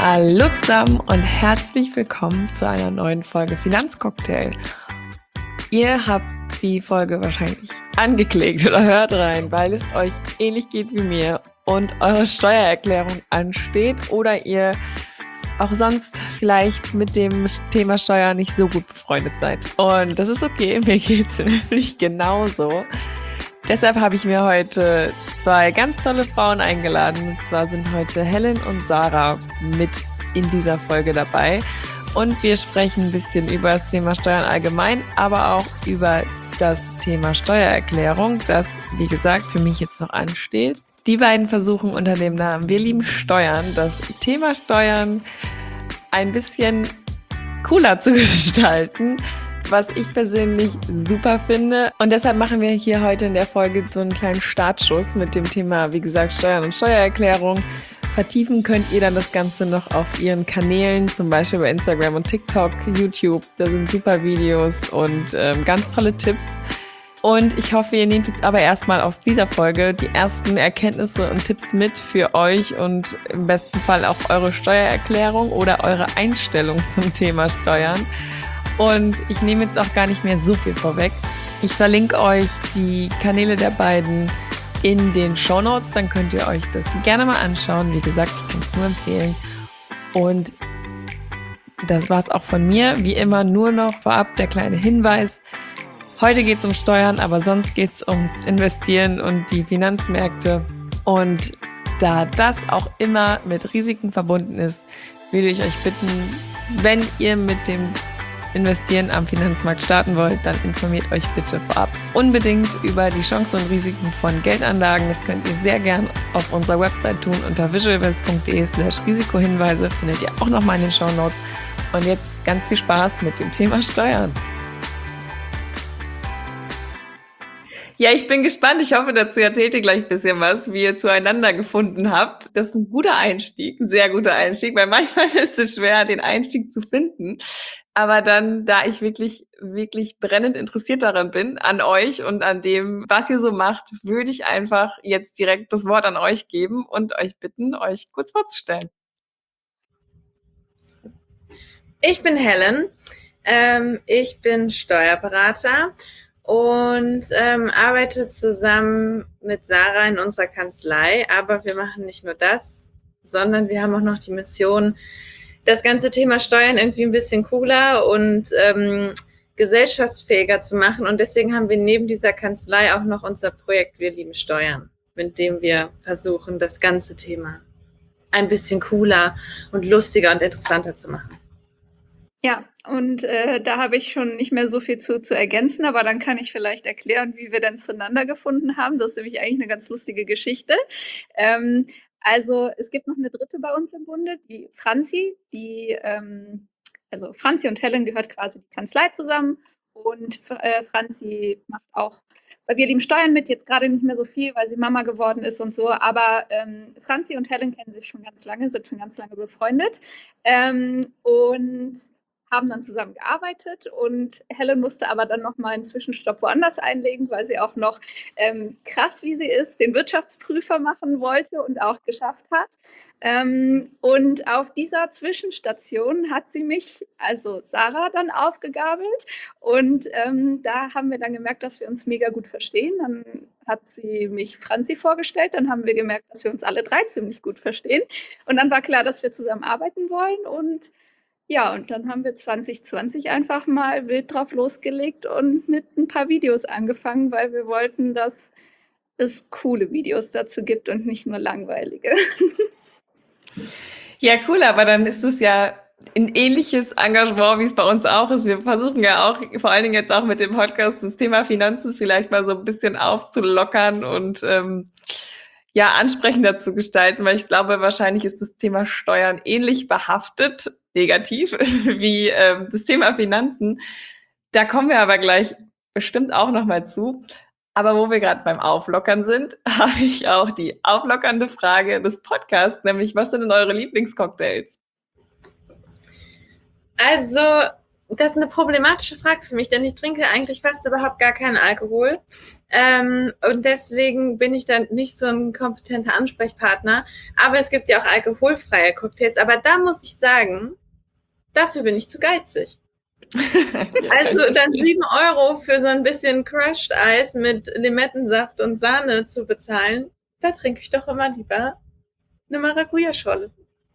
Hallo zusammen und herzlich willkommen zu einer neuen Folge Finanzcocktail. Ihr habt die Folge wahrscheinlich angeklickt oder hört rein, weil es euch ähnlich geht wie mir und eure Steuererklärung ansteht oder ihr auch sonst vielleicht mit dem Thema Steuer nicht so gut befreundet seid. Und das ist okay, mir geht es nämlich genauso. Deshalb habe ich mir heute zwei ganz tolle Frauen eingeladen. Und zwar sind heute Helen und Sarah mit in dieser Folge dabei. Und wir sprechen ein bisschen über das Thema Steuern allgemein, aber auch über das Thema Steuererklärung, das, wie gesagt, für mich jetzt noch ansteht. Die beiden versuchen unter dem Namen Wir lieben Steuern, das Thema Steuern ein bisschen cooler zu gestalten, was ich persönlich super finde. Und deshalb machen wir hier heute in der Folge so einen kleinen Startschuss mit dem Thema, wie gesagt, Steuern und Steuererklärung. Vertiefen könnt ihr dann das Ganze noch auf ihren Kanälen, zum Beispiel bei Instagram und TikTok, YouTube. Da sind super Videos und ganz tolle Tipps. Und ich hoffe, ihr nehmt jetzt aber erstmal aus dieser Folge die ersten Erkenntnisse und Tipps mit für euch und im besten Fall auch eure Steuererklärung oder eure Einstellung zum Thema Steuern. Und ich nehme jetzt auch gar nicht mehr so viel vorweg. Ich verlinke euch die Kanäle der beiden in den Shownotes, dann könnt ihr euch das gerne mal anschauen. Wie gesagt, ich kann es nur empfehlen. Und das war es auch von mir. Wie immer nur noch vorab der kleine Hinweis. Heute geht es um Steuern, aber sonst geht es ums Investieren und die Finanzmärkte. Und da das auch immer mit Risiken verbunden ist, würde ich euch bitten, wenn ihr mit dem Investieren am Finanzmarkt starten wollt, dann informiert euch bitte vorab unbedingt über die Chancen und Risiken von Geldanlagen. Das könnt ihr sehr gern auf unserer Website tun. Unter visualvest.de/Risikohinweise findet ihr auch nochmal in den Shownotes. Und jetzt ganz viel Spaß mit dem Thema Steuern. Ja, ich bin gespannt. Ich hoffe, dazu erzählt ihr gleich ein bisschen was, wie ihr zueinander gefunden habt. Das ist ein guter Einstieg, ein sehr guter Einstieg, weil manchmal ist es schwer, den Einstieg zu finden. Aber dann, da ich wirklich, wirklich brennend interessiert daran bin, an euch und an dem, was ihr so macht, würde ich einfach jetzt direkt das Wort an euch geben und euch bitten, euch kurz vorzustellen. Ich bin Helen. Ich bin Steuerberater und arbeite zusammen mit Sarah in unserer Kanzlei. Aber wir machen nicht nur das, sondern wir haben auch noch die Mission, das ganze Thema Steuern irgendwie ein bisschen cooler und gesellschaftsfähiger zu machen. Und deswegen haben wir neben dieser Kanzlei auch noch unser Projekt Wir lieben Steuern, mit dem wir versuchen, das ganze Thema ein bisschen cooler und lustiger und interessanter zu machen. Ja, und da habe ich schon nicht mehr so viel zu ergänzen, aber dann kann ich vielleicht erklären, wie wir dann zueinander gefunden haben. Das ist nämlich eigentlich eine ganz lustige Geschichte. Also es gibt noch eine dritte bei uns im Bunde, die Franzi, also Franzi und Helen gehört quasi die Kanzlei zusammen und Franzi macht auch bei Wir lieben Steuern mit, jetzt gerade nicht mehr so viel, weil sie Mama geworden ist und so, aber Franzi und Helen kennen sich schon ganz lange, sind schon ganz lange befreundet und haben dann zusammen gearbeitet und Helen musste aber dann noch mal einen Zwischenstopp woanders einlegen, weil sie auch noch krass wie sie ist, den Wirtschaftsprüfer machen wollte und auch geschafft hat. Und auf dieser Zwischenstation hat sie mich, also Sarah, dann aufgegabelt und da haben wir dann gemerkt, dass wir uns mega gut verstehen. Dann hat sie mich Franzi vorgestellt, dann haben wir gemerkt, dass wir uns alle drei ziemlich gut verstehen und dann war klar, dass wir zusammen arbeiten wollen und ja, und dann haben wir 2020 einfach mal wild drauf losgelegt und mit ein paar Videos angefangen, weil wir wollten, dass es coole Videos dazu gibt und nicht nur langweilige. Ja, cool, aber dann ist es ja ein ähnliches Engagement, wie es bei uns auch ist. Wir versuchen ja auch, vor allen Dingen jetzt auch mit dem Podcast, das Thema Finanzen vielleicht mal so ein bisschen aufzulockern und ja, ansprechender zu gestalten, weil ich glaube, wahrscheinlich ist das Thema Steuern ähnlich behaftet, negativ, wie das Thema Finanzen. Da kommen wir aber gleich bestimmt auch nochmal zu. Aber wo wir gerade beim Auflockern sind, habe ich auch die auflockernde Frage des Podcasts, nämlich was sind denn eure Lieblingscocktails? Also Das ist eine problematische Frage für mich, denn ich trinke eigentlich fast überhaupt gar keinen Alkohol. Und deswegen bin ich dann nicht so ein kompetenter Ansprechpartner. Aber es gibt ja auch alkoholfreie Cocktails. Aber da muss ich sagen, dafür bin ich zu geizig. Also dann 7 Euro für so ein bisschen Crushed Eis mit Limettensaft und Sahne zu bezahlen, da trinke ich doch immer lieber eine Maracuja-Scholle.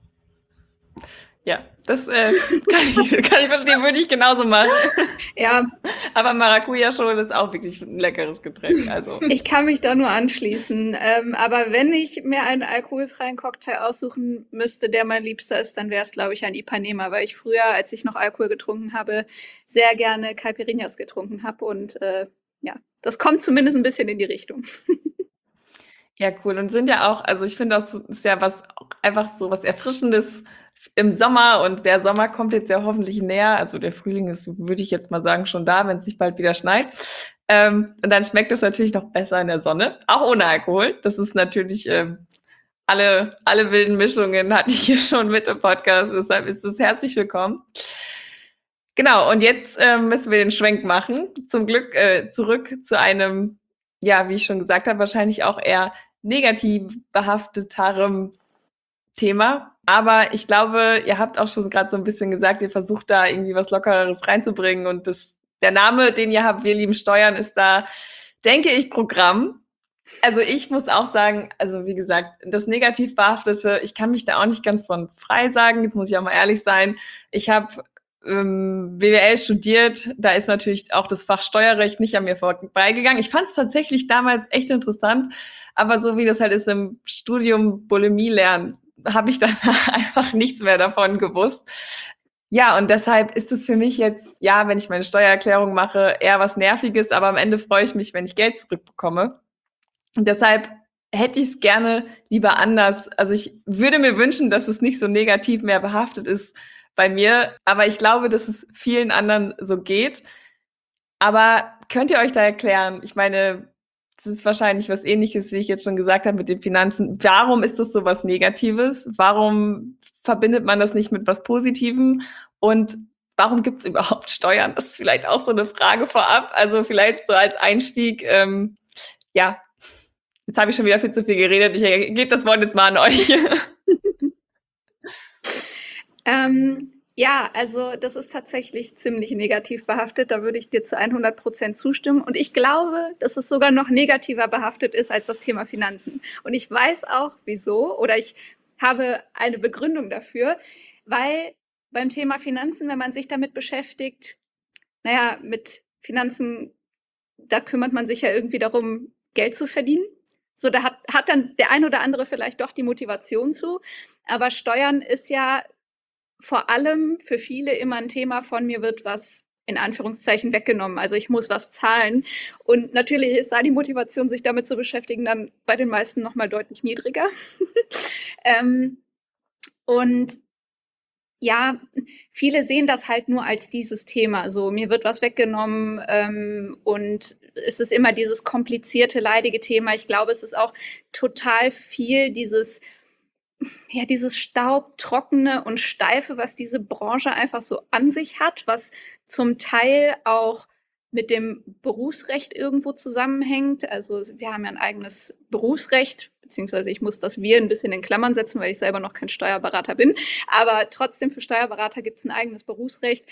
Ja, das kann ich verstehen, würde ich genauso machen. Ja, Aber Maracuja-Schorle ist auch wirklich ein leckeres Getränk. Also. ich kann mich da nur anschließen. Aber wenn ich mir einen alkoholfreien Cocktail aussuchen müsste, der mein Liebster ist, dann wäre es, glaube ich, ein Ipanema, weil ich früher, als ich noch Alkohol getrunken habe, sehr gerne Caipirinhas getrunken habe. Und ja, das kommt zumindest ein bisschen in die Richtung. Ja, cool. Und sind ja auch, also ich finde, das ist ja was einfach so was Erfrischendes im Sommer und der Sommer kommt jetzt ja hoffentlich näher. Also der Frühling ist, würde ich jetzt mal sagen, schon da, wenn es nicht bald wieder schneit. Und dann schmeckt es natürlich noch besser in der Sonne, auch ohne Alkohol. Das ist natürlich alle wilden Mischungen hatte ich hier schon mit im Podcast. Deshalb ist es herzlich willkommen. Genau, und jetzt müssen wir den Schwenk machen. Zum Glück zurück zu einem, ja, wie ich schon gesagt habe, wahrscheinlich auch eher negativ behafteterem Thema. Aber ich glaube, ihr habt auch schon gerade so ein bisschen gesagt, ihr versucht da irgendwie was Lockeres reinzubringen. Und der Name, den ihr habt, Wir lieben Steuern, ist da, denke ich, Programm. Also ich muss auch sagen, also wie gesagt, das negativ behaftete, ich kann mich da auch nicht ganz von frei sagen. Jetzt muss ich auch mal ehrlich sein. Ich habe BWL studiert, da ist natürlich auch das Fach Steuerrecht nicht an mir vorbeigegangen. Ich fand es tatsächlich damals echt interessant, aber so wie das halt ist im Studium Bulimie lernen, habe ich dann einfach nichts mehr davon gewusst. Ja, und deshalb ist es für mich jetzt, ja, wenn ich meine Steuererklärung mache, eher was Nerviges, aber am Ende freue ich mich, wenn ich Geld zurückbekomme. Und deshalb hätte ich es gerne lieber anders. Also ich würde mir wünschen, dass es nicht so negativ mehr behaftet ist bei mir, aber ich glaube, dass es vielen anderen so geht. Aber könnt ihr euch da erklären? Ich meine, das ist wahrscheinlich was Ähnliches, wie ich jetzt schon gesagt habe, mit den Finanzen. Warum ist das so was Negatives? Warum verbindet man das nicht mit was Positivem? Und warum gibt es überhaupt Steuern? Das ist vielleicht auch so eine Frage vorab. Also vielleicht so als Einstieg, ja, jetzt habe ich schon wieder viel zu viel geredet. Ich gebe das Wort jetzt mal an euch. Ja, also das ist tatsächlich ziemlich negativ behaftet. Da würde ich dir zu 100% zustimmen. Und ich glaube, dass es sogar noch negativer behaftet ist als das Thema Finanzen. Und ich weiß auch, wieso, oder ich habe eine Begründung dafür, weil beim Thema Finanzen, wenn man sich damit beschäftigt, naja, mit Finanzen, da kümmert man sich ja irgendwie darum, Geld zu verdienen. So, da hat dann der ein oder andere vielleicht doch die Motivation zu. Aber Steuern ist ja vor allem für viele immer ein Thema von mir wird was in Anführungszeichen weggenommen. Also ich muss was zahlen. Und natürlich ist da die Motivation, sich damit zu beschäftigen, dann bei den meisten nochmal deutlich niedriger. Und ja, viele sehen das halt nur als dieses Thema. So, mir wird was weggenommen und es ist immer dieses komplizierte, leidige Thema. Ich glaube, es ist auch total viel dieses Staubtrockene und Steife, was diese Branche einfach so an sich hat, was zum Teil auch mit dem Berufsrecht irgendwo zusammenhängt. Also wir haben ja ein eigenes Berufsrecht, beziehungsweise ich muss das wir ein bisschen in Klammern setzen, weil ich selber noch kein Steuerberater bin. Aber trotzdem für Steuerberater gibt es ein eigenes Berufsrecht.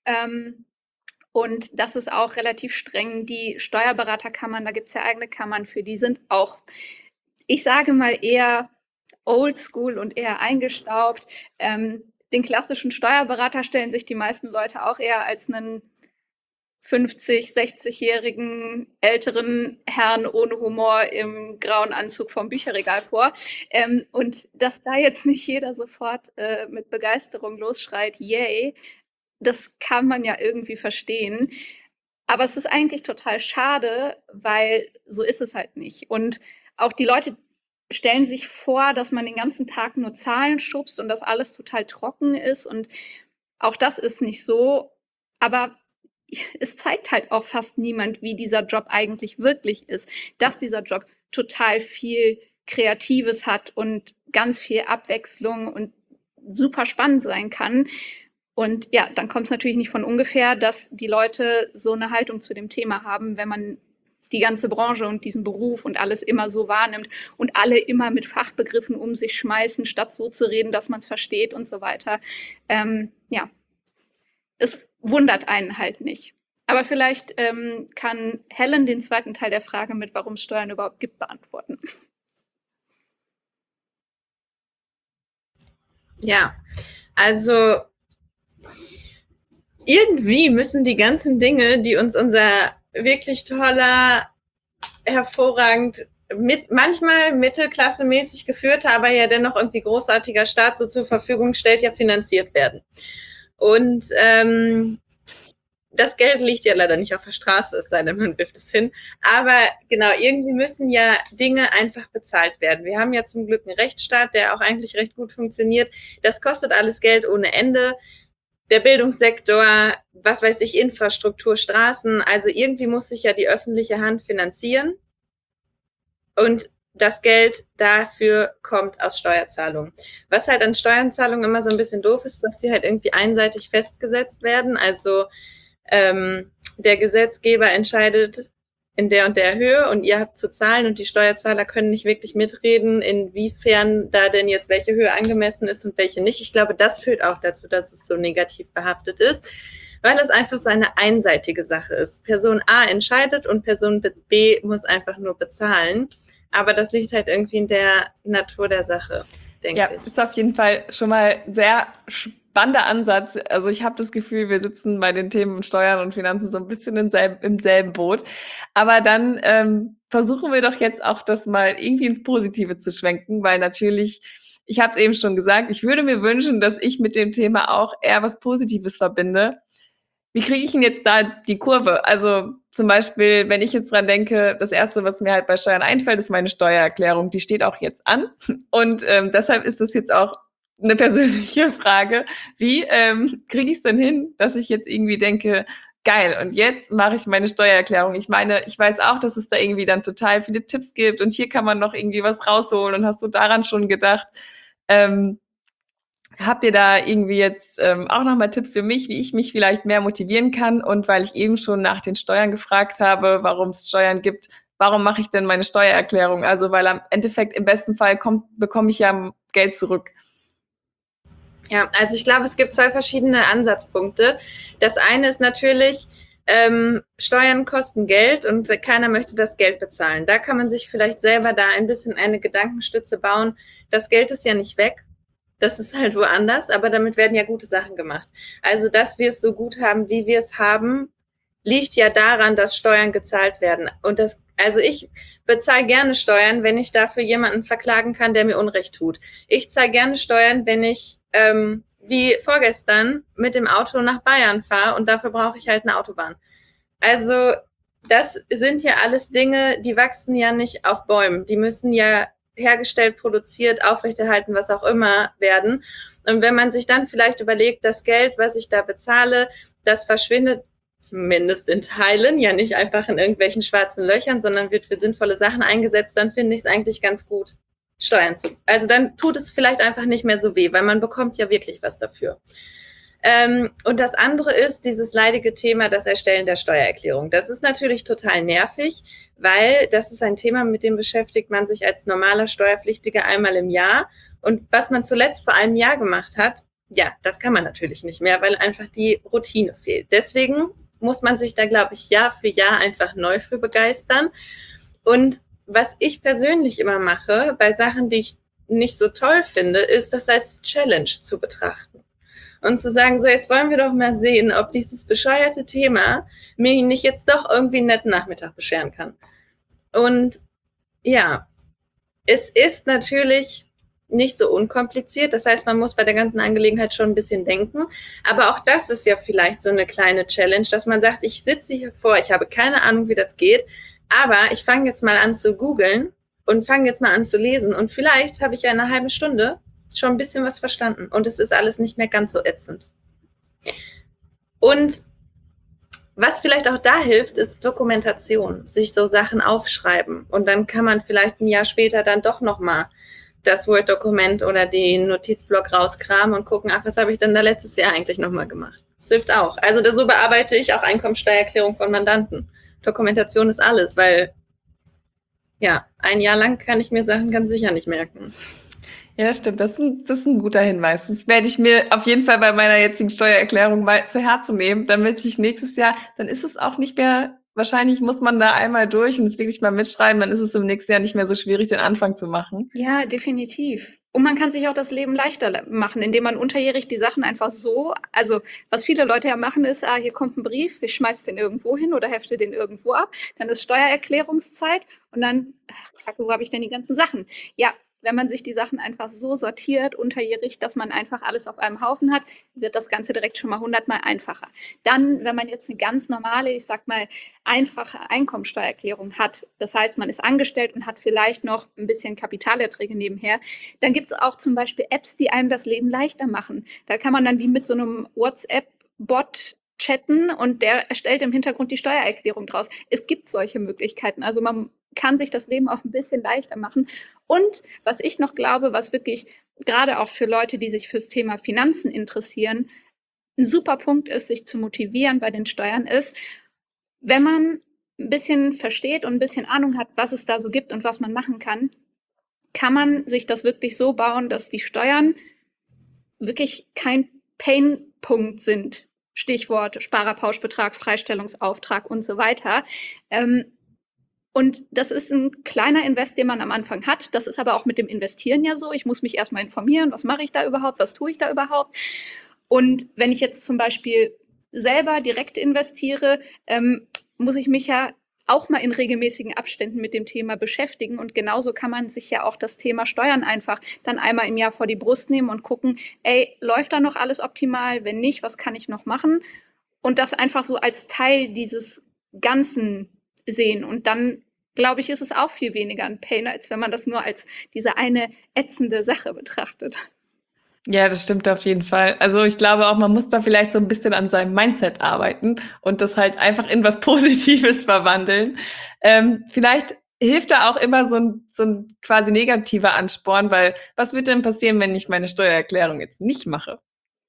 Und das ist auch relativ streng. Die Steuerberaterkammern, da gibt es ja eigene Kammern für, die sind auch, ich sage mal, eher oldschool und eher eingestaubt. Den klassischen Steuerberater stellen sich die meisten Leute auch eher als einen 50-, 60-jährigen älteren Herrn ohne Humor im grauen Anzug vom Bücherregal vor. Und dass da jetzt nicht jeder sofort mit Begeisterung losschreit, yay, das kann man ja irgendwie verstehen. Aber es ist eigentlich total schade, weil so ist es halt nicht. Und auch die Leute stellen sich vor, dass man den ganzen Tag nur Zahlen schubst und dass alles total trocken ist. Und auch das ist nicht so. Aber es zeigt halt auch fast niemand, wie dieser Job eigentlich wirklich ist. Dass dieser Job total viel Kreatives hat und ganz viel Abwechslung und super spannend sein kann. Und ja, dann kommt es natürlich nicht von ungefähr, dass die Leute so eine Haltung zu dem Thema haben, wenn man die ganze Branche und diesen Beruf und alles immer so wahrnimmt und alle immer mit Fachbegriffen um sich schmeißen, statt so zu reden, dass man es versteht und so weiter. Ja, es wundert einen halt nicht. Aber vielleicht kann Helen den zweiten Teil der Frage mit, warum es Steuern überhaupt gibt, beantworten. Ja, also irgendwie müssen die ganzen Dinge, die uns unser wirklich toller, hervorragend, manchmal mittelklassemäßig geführter, aber ja dennoch irgendwie großartiger Staat so zur Verfügung stellt, ja finanziert werden. Und das Geld liegt ja leider nicht auf der Straße, es sei denn, man wirft es hin. Aber genau, irgendwie müssen ja Dinge einfach bezahlt werden. Wir haben ja zum Glück einen Rechtsstaat, der auch eigentlich recht gut funktioniert. Das kostet alles Geld ohne Ende. Der Bildungssektor, was weiß ich, Infrastruktur, Straßen, also irgendwie muss sich ja die öffentliche Hand finanzieren. Und das Geld dafür kommt aus Steuerzahlungen. Was halt an Steuerzahlungen immer so ein bisschen doof ist, dass die halt irgendwie einseitig festgesetzt werden. Also der Gesetzgeber entscheidet in der und der Höhe und ihr habt zu zahlen und die Steuerzahler können nicht wirklich mitreden, inwiefern da denn jetzt welche Höhe angemessen ist und welche nicht. Ich glaube, das führt auch dazu, dass es so negativ behaftet ist, weil es einfach so eine einseitige Sache ist. Person A entscheidet und Person B muss einfach nur bezahlen. Aber das liegt halt irgendwie in der Natur der Sache, denke ich. Ja, ist auf jeden Fall schon mal sehr spannender Ansatz. Also ich habe das Gefühl, wir sitzen bei den Themen Steuern und Finanzen so ein bisschen im selben Boot. Aber dann versuchen wir doch jetzt auch das mal irgendwie ins Positive zu schwenken, weil natürlich, ich habe es eben schon gesagt, ich würde mir wünschen, dass ich mit dem Thema auch eher was Positives verbinde. Wie kriege ich denn jetzt da die Kurve? Also zum Beispiel, wenn ich jetzt dran denke, das Erste, was mir halt bei Steuern einfällt, ist meine Steuererklärung. Die steht auch jetzt an. Und deshalb ist das jetzt auch eine persönliche Frage. Wie kriege ich es denn hin, dass ich jetzt irgendwie denke, geil, und jetzt mache ich meine Steuererklärung. Ich meine, ich weiß auch, dass es da irgendwie dann total viele Tipps gibt und hier kann man noch irgendwie was rausholen und hast du daran schon gedacht? Habt ihr da irgendwie jetzt auch nochmal Tipps für mich, wie ich mich vielleicht mehr motivieren kann? Und weil ich eben schon nach den Steuern gefragt habe, warum es Steuern gibt, warum mache ich denn meine Steuererklärung? Also weil am Endeffekt im besten Fall bekomme ich ja Geld zurück. Ja, also ich glaube, es gibt 2 verschiedene Ansatzpunkte. Das eine ist natürlich, Steuern kosten Geld und keiner möchte das Geld bezahlen. Da kann man sich vielleicht selber da ein bisschen eine Gedankenstütze bauen. Das Geld ist ja nicht weg. Das ist halt woanders, aber damit werden ja gute Sachen gemacht. Also, dass wir es so gut haben, wie wir es haben, liegt ja daran, dass Steuern gezahlt werden. Und also ich bezahle gerne Steuern, wenn ich dafür jemanden verklagen kann, der mir Unrecht tut. Ich zahle gerne Steuern, wenn ich wie vorgestern mit dem Auto nach Bayern fahre und dafür brauche ich halt eine Autobahn. Also das sind ja alles Dinge, die wachsen ja nicht auf Bäumen. Die müssen ja hergestellt, produziert, aufrechterhalten, was auch immer werden. Und wenn man sich dann vielleicht überlegt, das Geld, was ich da bezahle, das verschwindet zumindest in Teilen, ja nicht einfach in irgendwelchen schwarzen Löchern, sondern wird für sinnvolle Sachen eingesetzt, dann finde ich es eigentlich ganz gut, Steuern zu. Also dann tut es vielleicht einfach nicht mehr so weh, weil man bekommt ja wirklich was dafür. Und das andere ist dieses leidige Thema, das Erstellen der Steuererklärung. Das ist natürlich total nervig, weil das ist ein Thema, mit dem beschäftigt man sich als normaler Steuerpflichtiger einmal im Jahr. Und was man zuletzt vor einem Jahr gemacht hat, ja, das kann man natürlich nicht mehr, weil einfach die Routine fehlt. Deswegen muss man sich da, glaube ich, Jahr für Jahr einfach neu für begeistern. Und was ich persönlich immer mache, bei Sachen, die ich nicht so toll finde, ist das als Challenge zu betrachten. Und zu sagen, so jetzt wollen wir doch mal sehen, ob dieses bescheuerte Thema mir nicht jetzt doch irgendwie einen netten Nachmittag bescheren kann. Und ja, es ist natürlich nicht so unkompliziert. Das heißt, man muss bei der ganzen Angelegenheit schon ein bisschen denken. Aber auch das ist ja vielleicht so eine kleine Challenge, dass man sagt, ich sitze hier vor, ich habe keine Ahnung, wie das geht, aber ich fange jetzt mal an zu googeln und fange jetzt mal an zu lesen. Und vielleicht habe ich ja in einer halben Stunde schon ein bisschen was verstanden und es ist alles nicht mehr ganz so ätzend. Und was vielleicht auch da hilft, ist Dokumentation, sich so Sachen aufschreiben und dann kann man vielleicht ein Jahr später dann doch nochmal das Word-Dokument oder den Notizblock rauskramen und gucken, ach, was habe ich denn da letztes Jahr eigentlich nochmal gemacht? Das hilft auch. Also so bearbeite ich auch Einkommensteuererklärung von Mandanten. Dokumentation ist alles, weil ja, ein Jahr lang kann ich mir Sachen ganz sicher nicht merken. Ja, stimmt. Das ist ein guter Hinweis. Das werde ich mir auf jeden Fall bei meiner jetzigen Steuererklärung mal zu Herzen nehmen, damit ich nächstes Jahr, dann ist es auch nicht mehr, wahrscheinlich muss man da einmal durch und es wirklich mal mitschreiben, dann ist es im nächsten Jahr nicht mehr so schwierig, den Anfang zu machen. Ja, definitiv. Und man kann sich auch das Leben leichter machen, indem man unterjährig die Sachen einfach so, also was viele Leute ja machen ist, hier kommt ein Brief, ich schmeiß den irgendwo hin oder hefte den irgendwo ab, dann ist Steuererklärungszeit und dann, kacke, wo habe ich denn die ganzen Sachen? Ja, wenn man sich die Sachen einfach so sortiert, unterjährig, dass man einfach alles auf einem Haufen hat, wird das Ganze direkt schon mal 100-mal einfacher. Dann, wenn man jetzt eine ganz normale, ich sag mal, einfache Einkommensteuererklärung hat, das heißt, man ist angestellt und hat vielleicht noch ein bisschen Kapitalerträge nebenher, dann gibt es auch zum Beispiel Apps, die einem das Leben leichter machen. Da kann man dann wie mit so einem WhatsApp-Bot chatten und der erstellt im Hintergrund die Steuererklärung draus. Es gibt solche Möglichkeiten. Also man kann sich das Leben auch ein bisschen leichter machen. Und was ich noch glaube, was wirklich gerade auch für Leute, die sich fürs Thema Finanzen interessieren, ein super Punkt ist, sich zu motivieren bei den Steuern ist, wenn man ein bisschen versteht und ein bisschen Ahnung hat, was es da so gibt und was man machen kann man sich das wirklich so bauen, dass die Steuern wirklich kein Painpunkt sind. Stichwort Sparerpauschbetrag, Freistellungsauftrag und so weiter. Und das ist ein kleiner Invest, den man am Anfang hat. Das ist aber auch mit dem Investieren ja so. Ich muss mich erstmal informieren, was mache ich da überhaupt, was tue ich da überhaupt. Und wenn ich jetzt zum Beispiel selber direkt investiere, muss ich mich ja auch mal in regelmäßigen Abständen mit dem Thema beschäftigen. Und genauso kann man sich ja auch das Thema Steuern einfach dann einmal im Jahr vor die Brust nehmen und gucken, ey, läuft da noch alles optimal? Wenn nicht, was kann ich noch machen? Und das einfach so als Teil dieses Ganzen sehen. Und dann, glaube ich, ist es auch viel weniger ein Pain, als wenn man das nur als diese eine ätzende Sache betrachtet. Ja, das stimmt auf jeden Fall. Also ich glaube auch, man muss da vielleicht so ein bisschen an seinem Mindset arbeiten und das halt einfach in was Positives verwandeln. Vielleicht hilft da auch immer so ein quasi negativer Ansporn, weil was wird denn passieren, wenn ich meine Steuererklärung jetzt nicht mache?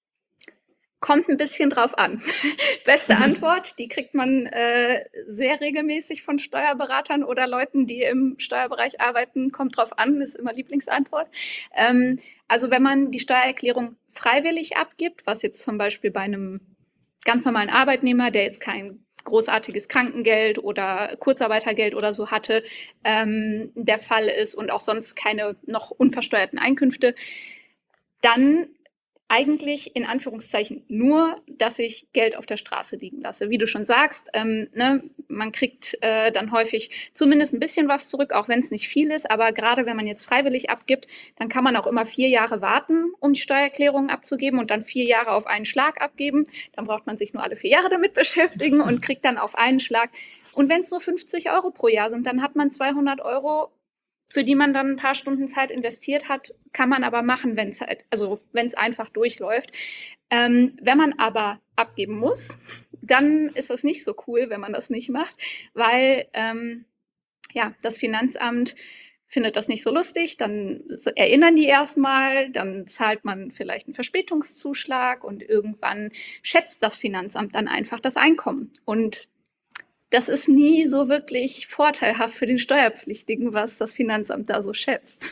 Kommt ein bisschen drauf an. Beste Antwort, die kriegt man sehr regelmäßig von Steuerberatern oder Leuten, die im Steuerbereich arbeiten. Kommt drauf an, ist immer Lieblingsantwort. Also wenn man die Steuererklärung freiwillig abgibt, was jetzt zum Beispiel bei einem ganz normalen Arbeitnehmer, der jetzt kein großartiges Krankengeld oder Kurzarbeitergeld oder so hatte, der Fall ist und auch sonst keine noch unversteuerten Einkünfte, dann eigentlich in Anführungszeichen nur, dass ich Geld auf der Straße liegen lasse. Wie du schon sagst, man kriegt dann häufig zumindest ein bisschen was zurück, auch wenn es nicht viel ist. Aber gerade wenn man jetzt freiwillig abgibt, dann kann man auch immer 4 Jahre warten, um die Steuererklärung abzugeben und dann 4 Jahre auf einen Schlag abgeben. Dann braucht man sich nur alle 4 Jahre damit beschäftigen und kriegt dann auf einen Schlag. Und wenn es nur 50 Euro pro Jahr sind, dann hat man 200 Euro, für die man dann ein paar Stunden Zeit investiert hat, kann man aber machen, wenn es einfach durchläuft. Wenn man aber abgeben muss, dann ist das nicht so cool, wenn man das nicht macht, weil das Finanzamt findet das nicht so lustig, dann erinnern die erstmal, dann zahlt man vielleicht einen Verspätungszuschlag und irgendwann schätzt das Finanzamt dann einfach das Einkommen. Und das ist nie so wirklich vorteilhaft für den Steuerpflichtigen, was das Finanzamt da so schätzt.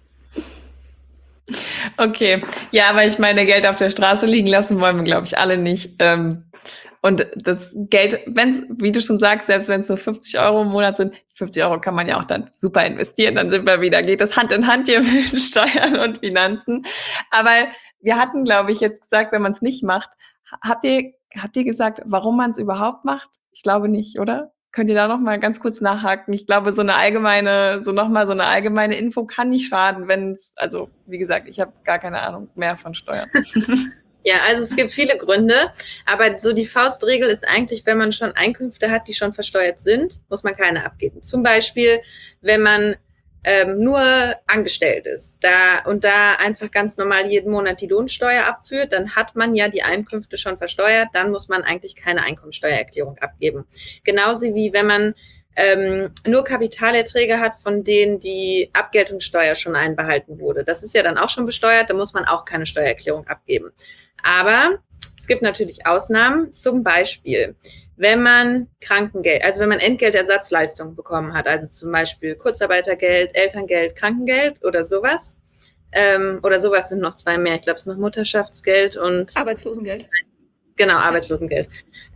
Okay, ja, aber ich meine, Geld auf der Straße liegen lassen wollen wir, glaube ich, alle nicht. Und das Geld, wie du schon sagst, selbst wenn es nur 50 Euro im Monat sind, 50 Euro kann man ja auch dann super investieren, dann geht das Hand in Hand hier mit Steuern und Finanzen. Aber wir hatten, glaube ich, jetzt gesagt, wenn man es nicht macht, habt ihr gesagt, warum man es überhaupt macht? Ich glaube nicht, oder? Könnt ihr da noch mal ganz kurz nachhaken? Ich glaube, so eine allgemeine Info kann nicht schaden, also wie gesagt, ich habe gar keine Ahnung mehr von Steuern. Ja, also es gibt viele Gründe, aber so die Faustregel ist eigentlich, wenn man schon Einkünfte hat, die schon versteuert sind, muss man keine abgeben. Zum Beispiel, wenn man nur angestellt ist und da einfach ganz normal jeden Monat die Lohnsteuer abführt, dann hat man ja die Einkünfte schon versteuert, dann muss man eigentlich keine Einkommensteuererklärung abgeben. Genauso wie wenn man nur Kapitalerträge hat, von denen die Abgeltungssteuer schon einbehalten wurde. Das ist ja dann auch schon besteuert, da muss man auch keine Steuererklärung abgeben. Aber es gibt natürlich Ausnahmen, zum Beispiel, wenn man Krankengeld, also wenn man Entgeltersatzleistungen bekommen hat, also zum Beispiel Kurzarbeitergeld, Elterngeld, Krankengeld oder sowas. Oder sowas sind noch 2 mehr. Ich glaube, es ist noch Mutterschaftsgeld und Arbeitslosengeld. Genau, Arbeitslosengeld.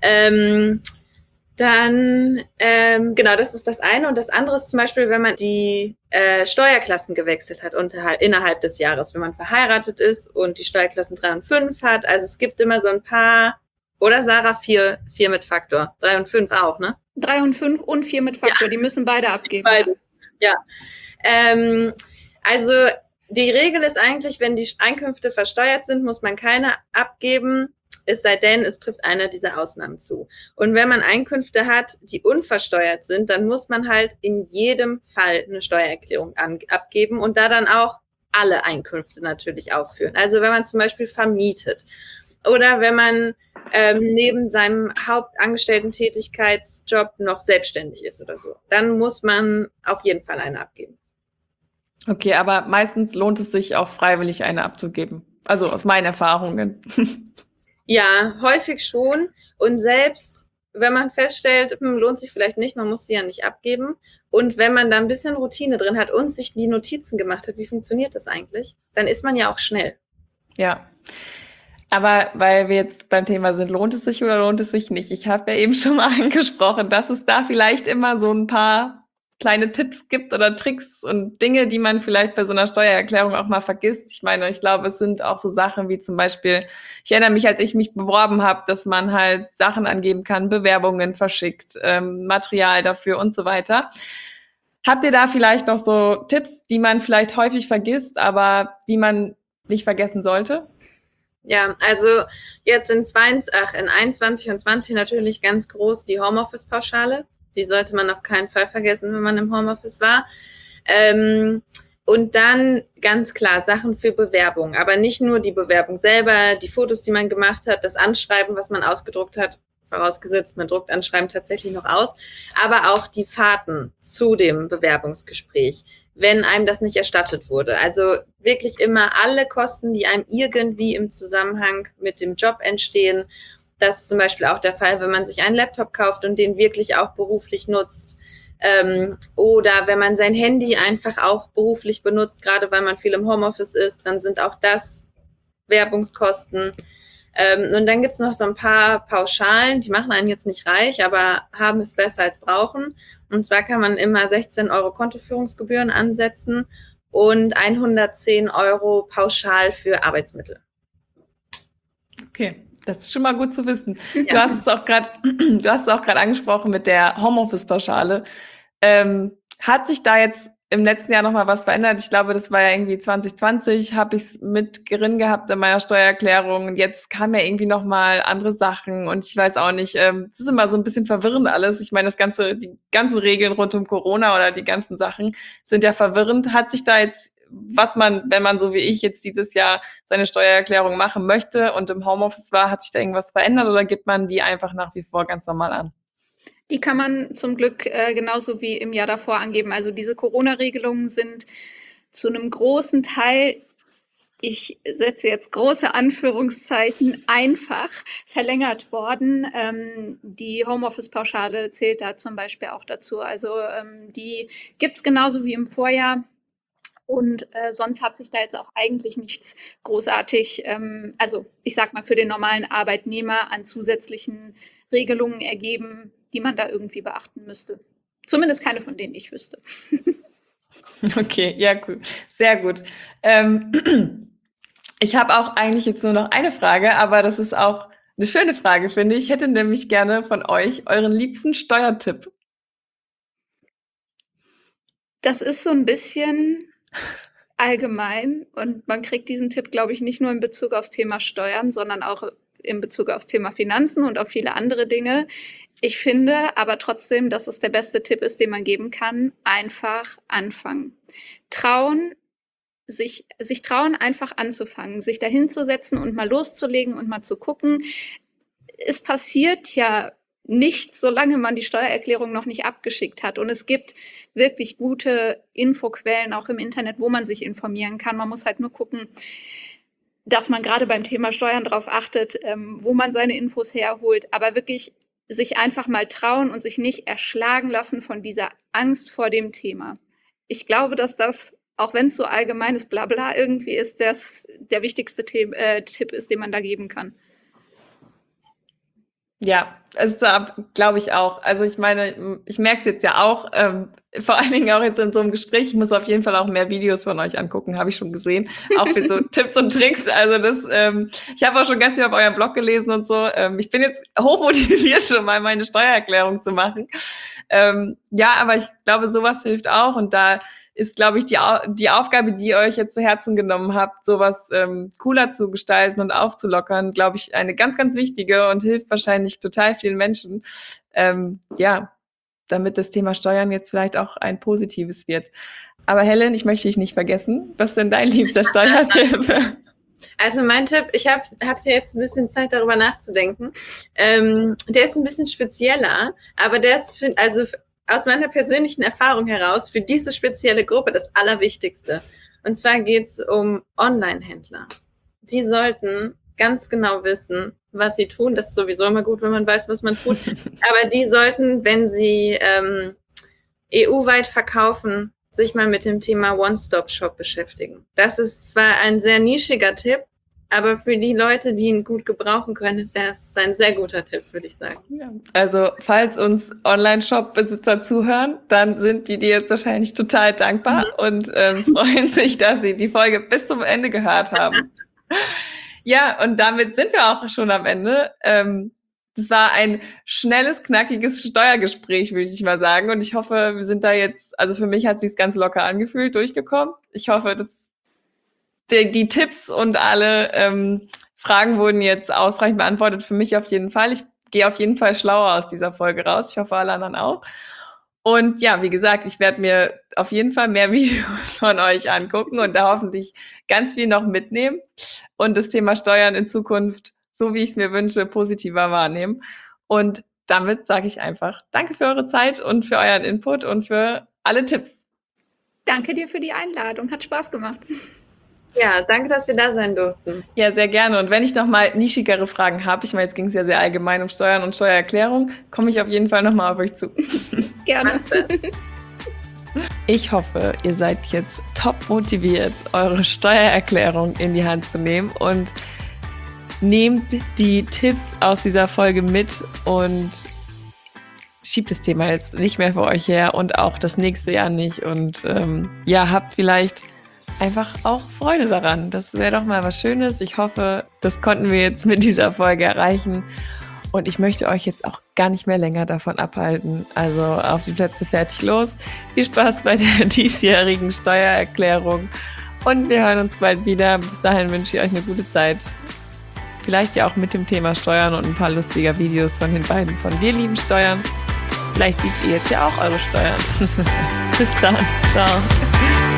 Dann, genau, das ist das eine. Und das andere ist zum Beispiel, wenn man die Steuerklassen gewechselt hat innerhalb des Jahres, wenn man verheiratet ist und die Steuerklassen 3 und 5 hat. Also es gibt immer so ein paar, oder Sarah, 4 mit Faktor. 3 und 5 auch, ne? 3 und 5 und 4 mit Faktor, die müssen beide abgeben. Beide, ja. Also die Regel ist eigentlich, wenn die Einkünfte versteuert sind, muss man keine abgeben, es sei denn, es trifft einer dieser Ausnahmen zu. Und wenn man Einkünfte hat, die unversteuert sind, dann muss man halt in jedem Fall eine Steuererklärung abgeben und da dann auch alle Einkünfte natürlich aufführen. Also wenn man zum Beispiel vermietet oder wenn man neben seinem Hauptangestellten-Tätigkeitsjob noch selbstständig ist oder so, dann muss man auf jeden Fall eine abgeben. Okay, aber meistens lohnt es sich auch freiwillig eine abzugeben. Also aus meinen Erfahrungen. Ja, häufig schon. Und selbst wenn man feststellt, lohnt sich vielleicht nicht, man muss sie ja nicht abgeben. Und wenn man da ein bisschen Routine drin hat und sich die Notizen gemacht hat, wie funktioniert das eigentlich, dann ist man ja auch schnell. Ja. Aber weil wir jetzt beim Thema sind, lohnt es sich oder lohnt es sich nicht? Ich habe ja eben schon mal angesprochen, dass es da vielleicht immer so ein paar kleine Tipps gibt oder Tricks und Dinge, die man vielleicht bei so einer Steuererklärung auch mal vergisst. Ich meine, ich glaube, es sind auch so Sachen wie zum Beispiel, ich erinnere mich, als ich mich beworben habe, dass man halt Sachen angeben kann, Bewerbungen verschickt, Material dafür und so weiter. Habt ihr da vielleicht noch so Tipps, die man vielleicht häufig vergisst, aber die man nicht vergessen sollte? Ja, also jetzt in 21 und 20 natürlich ganz groß die Homeoffice-Pauschale. Die sollte man auf keinen Fall vergessen, wenn man im Homeoffice war. Und dann ganz klar Sachen für Bewerbung, aber nicht nur die Bewerbung selber, die Fotos, die man gemacht hat, das Anschreiben, was man ausgedruckt hat, vorausgesetzt, man druckt Anschreiben tatsächlich noch aus, aber auch die Fahrten zu dem Bewerbungsgespräch, wenn einem das nicht erstattet wurde. Also wirklich immer alle Kosten, die einem irgendwie im Zusammenhang mit dem Job entstehen. Das ist zum Beispiel auch der Fall, wenn man sich einen Laptop kauft und den wirklich auch beruflich nutzt. Oder wenn man sein Handy einfach auch beruflich benutzt, gerade weil man viel im Homeoffice ist, dann sind auch das Werbungskosten. Und dann gibt es noch so ein paar Pauschalen, die machen einen jetzt nicht reich, aber haben es besser als brauchen. Und zwar kann man immer 16 € Kontoführungsgebühren ansetzen und 110 € pauschal für Arbeitsmittel. Okay, das ist schon mal gut zu wissen. Ja. Du hast es auch gerade angesprochen mit der Homeoffice-Pauschale. Hat sich da jetzt im letzten Jahr noch mal was verändert? Ich glaube, das war ja irgendwie 2020, habe ich es mit drin gehabt in meiner Steuererklärung. Und jetzt kamen ja irgendwie noch mal andere Sachen und ich weiß auch nicht, es ist immer so ein bisschen verwirrend alles. Ich meine, die ganzen Regeln rund um Corona oder die ganzen Sachen sind ja verwirrend. Hat sich da jetzt, wenn man so wie ich jetzt dieses Jahr seine Steuererklärung machen möchte und im Homeoffice war, hat sich da irgendwas verändert oder gibt man die einfach nach wie vor ganz normal an? Die kann man zum Glück genauso wie im Jahr davor angeben. Also diese Corona-Regelungen sind zu einem großen Teil, ich setze jetzt große Anführungszeichen, einfach verlängert worden. Die Homeoffice-Pauschale zählt da zum Beispiel auch dazu. Also die gibt's genauso wie im Vorjahr. Und sonst hat sich da jetzt auch eigentlich nichts großartig, also ich sag mal, für den normalen Arbeitnehmer an zusätzlichen Regelungen ergeben, die man da irgendwie beachten müsste. Zumindest keine, von denen ich wüsste. Okay, ja, gut. Sehr gut. Ich habe auch eigentlich jetzt nur noch eine Frage, aber das ist auch eine schöne Frage, finde ich. Ich hätte nämlich gerne von euch euren liebsten Steuertipp. Das ist so ein bisschen allgemein und man kriegt diesen Tipp, glaube ich, nicht nur in Bezug aufs Thema Steuern, sondern auch in Bezug aufs Thema Finanzen und auf viele andere Dinge. Ich finde aber trotzdem, dass es der beste Tipp ist, den man geben kann. Einfach anfangen. Sich trauen, einfach anzufangen, sich dahinzusetzen und mal loszulegen und mal zu gucken. Es passiert ja nicht, solange man die Steuererklärung noch nicht abgeschickt hat. Und es gibt wirklich gute Infoquellen auch im Internet, wo man sich informieren kann. Man muss halt nur gucken, dass man gerade beim Thema Steuern darauf achtet, wo man seine Infos herholt, aber wirklich sich einfach mal trauen und sich nicht erschlagen lassen von dieser Angst vor dem Thema. Ich glaube, dass das, auch wenn es so allgemeines Blabla irgendwie ist, der wichtigste Tipp ist, den man da geben kann. Ja, es glaube ich auch. Also ich meine, ich merke es jetzt ja auch, vor allen Dingen auch jetzt in so einem Gespräch. Ich muss auf jeden Fall auch mehr Videos von euch angucken, habe ich schon gesehen. Auch für so Tipps und Tricks. Also ich habe auch schon ganz viel auf eurem Blog gelesen und so. Ich bin jetzt hochmotiviert, schon mal meine Steuererklärung zu machen. Ja, aber ich glaube, sowas hilft auch. Und da ist, glaube ich, die Aufgabe, die ihr euch jetzt zu Herzen genommen habt, sowas cooler zu gestalten und aufzulockern, glaube ich, eine ganz, ganz wichtige und hilft wahrscheinlich total vielen Menschen, ja, damit das Thema Steuern jetzt vielleicht auch ein positives wird. Aber Helen, ich möchte dich nicht vergessen. Was ist denn dein liebster Steuertipp? Also mein Tipp, ich hatte jetzt ein bisschen Zeit, darüber nachzudenken. Der ist ein bisschen spezieller, aber der ist, also aus meiner persönlichen Erfahrung heraus für diese spezielle Gruppe das Allerwichtigste. Und zwar geht es um Online-Händler. Die sollten ganz genau wissen, was sie tun. Das ist sowieso immer gut, wenn man weiß, was man tut. Aber die sollten, wenn sie EU-weit verkaufen, sich mal mit dem Thema One-Stop-Shop beschäftigen. Das ist zwar ein sehr nischiger Tipp, aber für die Leute, die ihn gut gebrauchen können, ist es ein sehr guter Tipp, würde ich sagen. Ja. Also, falls uns Online-Shop-Besitzer zuhören, dann sind die dir jetzt wahrscheinlich total dankbar und freuen sich, dass sie die Folge bis zum Ende gehört haben. Ja, und damit sind wir auch schon am Ende. Das war ein schnelles, knackiges Steuergespräch, würde ich mal sagen. Und ich hoffe, wir sind da jetzt, also für mich hat es sich ganz locker angefühlt, durchgekommen. Ich hoffe, dass die Tipps und alle Fragen wurden jetzt ausreichend beantwortet. Für mich auf jeden Fall. Ich gehe auf jeden Fall schlauer aus dieser Folge raus. Ich hoffe, alle anderen auch. Und ja, wie gesagt, ich werde mir auf jeden Fall mehr Videos von euch angucken und da hoffentlich ganz viel noch mitnehmen und das Thema Steuern in Zukunft, so wie ich es mir wünsche, positiver wahrnehmen. Und damit sage ich einfach danke für eure Zeit und für euren Input und für alle Tipps. Danke dir für die Einladung. Hat Spaß gemacht. Ja, danke, dass wir da sein durften. Ja, sehr gerne. Und wenn ich noch mal nischigere Fragen habe, ich meine, jetzt ging es ja sehr allgemein um Steuern und Steuererklärung, komme ich auf jeden Fall noch mal auf euch zu. Gerne. Ich hoffe, ihr seid jetzt top motiviert, eure Steuererklärung in die Hand zu nehmen und nehmt die Tipps aus dieser Folge mit und schiebt das Thema jetzt nicht mehr vor euch her und auch das nächste Jahr nicht. Und ja, habt vielleicht einfach auch Freude daran. Das wäre doch mal was Schönes. Ich hoffe, das konnten wir jetzt mit dieser Folge erreichen. Und ich möchte euch jetzt auch gar nicht mehr länger davon abhalten. Also auf die Plätze, fertig, los. Viel Spaß bei der diesjährigen Steuererklärung. Und wir hören uns bald wieder. Bis dahin wünsche ich euch eine gute Zeit. Vielleicht ja auch mit dem Thema Steuern und ein paar lustiger Videos von den beiden von Wir lieben Steuern. Vielleicht liebt ihr jetzt ja auch eure Steuern. Bis dann. Ciao.